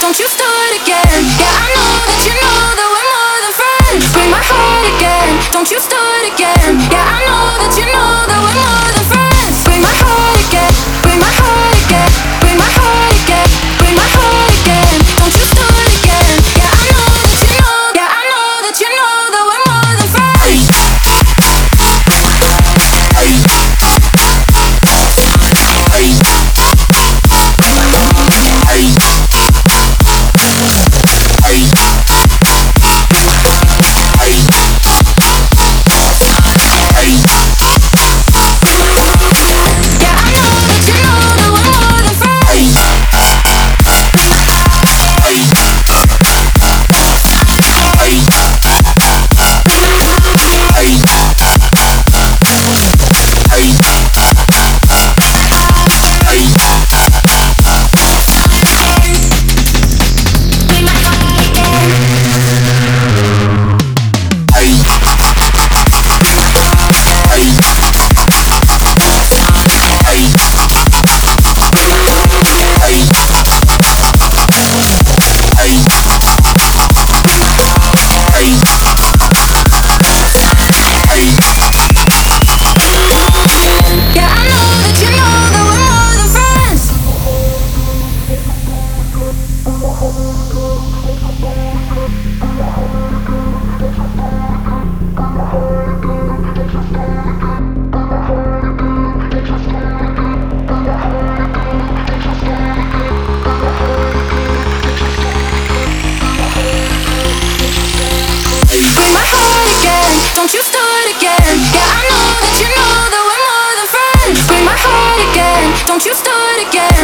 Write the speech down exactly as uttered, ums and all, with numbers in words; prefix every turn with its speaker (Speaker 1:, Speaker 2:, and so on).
Speaker 1: don't you start again. Yeah, I know that you know that we're more than friends. Break my heart again, don't you start again. Yeah, I know that you know that we're more than friends. Break my heart again, break my heart again, break my heart again, break my heart again. Don't you start again. Yeah, I know that you know, yeah, I know that you know that we're more than friends. Don't you start again. Yeah, I know that you know that we're more than friends. Break my heart again, don't you start again.